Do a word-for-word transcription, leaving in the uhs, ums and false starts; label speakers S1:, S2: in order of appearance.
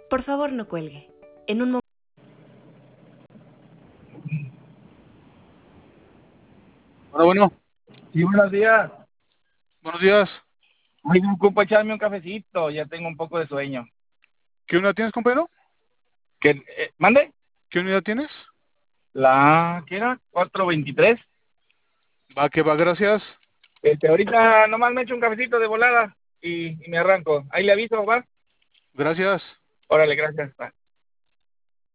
S1: Por favor, no cuelgue. En un momento.
S2: Bueno, bueno,
S3: Sí, buenos días.
S2: buenos días.
S3: Hoy me ocupo echarme un cafecito, ya tengo un poco de sueño.
S2: ¿Qué unidad tienes, compañero?
S3: ¿Qué, eh, ¿Mande?
S2: ¿Qué unidad tienes?
S3: La, ¿qué era? Cuatro veintitrés.
S2: Va, que va, gracias.
S3: Este, ahorita nomás me echo un cafecito de volada y, y me arranco. Ahí le aviso, ¿va?
S2: Gracias.
S3: Órale, gracias. Va.